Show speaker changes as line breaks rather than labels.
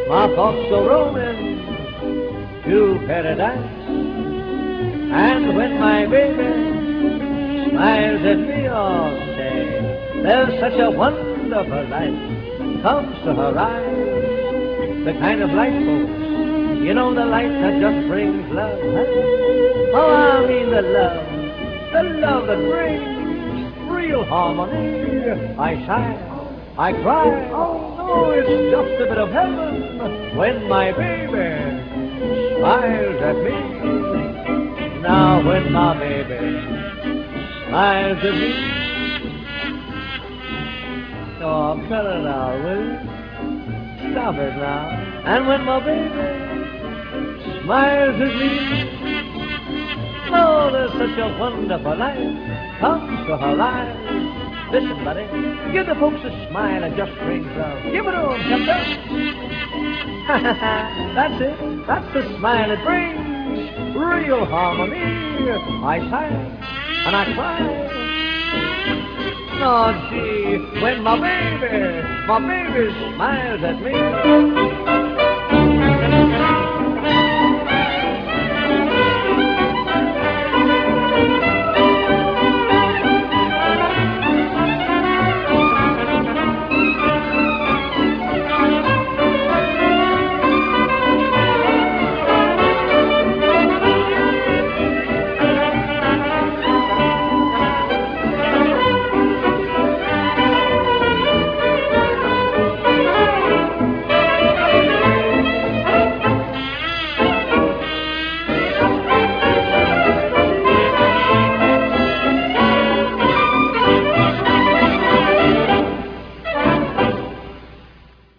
My thoughts go roaming to paradise. And when my baby smiles at me all day, there's such a wonderful light comes to her eyes. The kind of light, folks, you know, the light that just brings love. Oh, I mean the love that brings real harmony. I sigh, I cry, oh no, it's just a bit of heaven when my baby smiles at me. Now when my baby smiles at me, oh, I'm telling now, will you? Stop it now. And when my baby smiles at me, oh, there's such a wonderful light comes to her eyes. Listen, buddy, give the folks a smile and just brings love. Give it to them, Captain. That's it. That's the smile it brings real harmony. I sigh and I cry. Oh, gee, when my baby smiles at me.